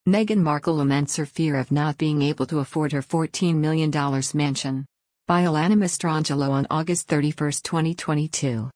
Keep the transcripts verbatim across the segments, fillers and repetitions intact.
Meghan Markle laments her fear of not being able to afford her fourteen million dollars mansion. By Alana Mastrangelo on August thirty-first, twenty twenty-two.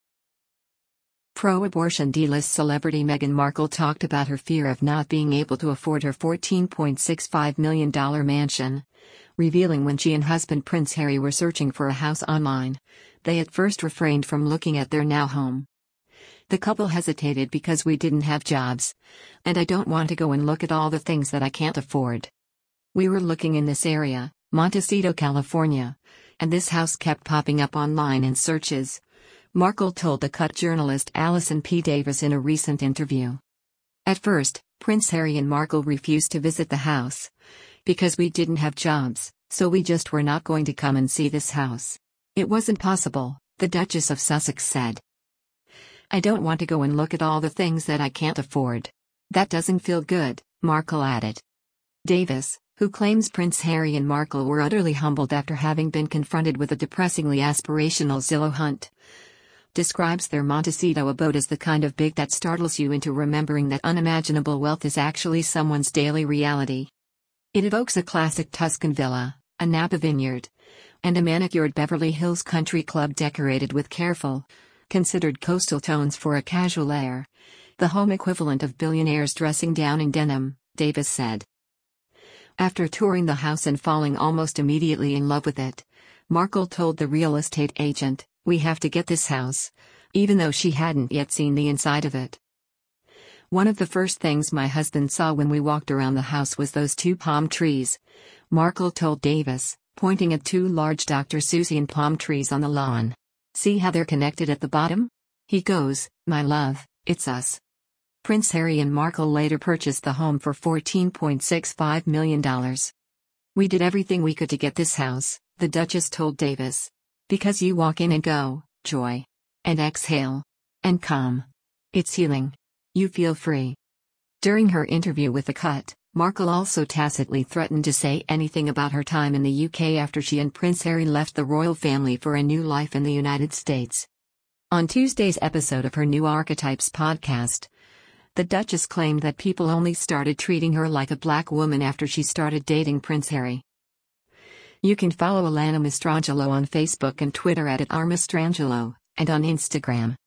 Pro-abortion D-list celebrity Meghan Markle talked about her fear of not being able to afford her fourteen point six five million dollars mansion, revealing when she and husband Prince Harry were searching for a house online, they at first refrained from looking at their now home. The couple hesitated because we didn't have jobs, and I don't want to go and look at all the things that I can't afford. We were looking in this area, Montecito, California, and this house kept popping up online in searches, Markle told The Cut journalist Alison P. Davis in a recent interview. At first, Prince Harry and Markle refused to visit the house because we didn't have jobs, so we just were not going to come and see this house. It wasn't possible, the Duchess of Sussex said. I don't want to go and look at all the things that I can't afford. That doesn't feel good, Markle added. Davis, who claims Prince Harry and Markle were utterly humbled after having been confronted with a depressingly aspirational Zillow hunt, describes their Montecito abode as the kind of big that startles you into remembering that unimaginable wealth is actually someone's daily reality. It evokes a classic Tuscan villa, a Napa vineyard, and a manicured Beverly Hills country club decorated with careful, considered coastal tones for a casual air, the home equivalent of billionaires dressing down in denim, Davis said. After touring the house and falling almost immediately in love with it, Markle told the real estate agent, "We have to get this house," even though she hadn't yet seen the inside of it. One of the first things my husband saw when we walked around the house was those two palm trees, Markle told Davis, pointing at two large Doctor Seussian palm trees on the lawn. See how they're connected at the bottom? He goes, "My love, it's us." Prince Harry and Markle later purchased the home for fourteen point six five million dollars. We did everything we could to get this house, the Duchess told Davis. Because you walk in and go, joy. And exhale. And calm. It's healing. You feel free. During her interview with The Cut, Markle also tacitly threatened to say anything about her time in the U K after she and Prince Harry left the royal family for a new life in the United States. On Tuesday's episode of her New Archetypes podcast, the Duchess claimed that people only started treating her like a black woman after she started dating Prince Harry. You can follow Alana Mastrangelo on Facebook and Twitter at, at r mastrangelo, and on Instagram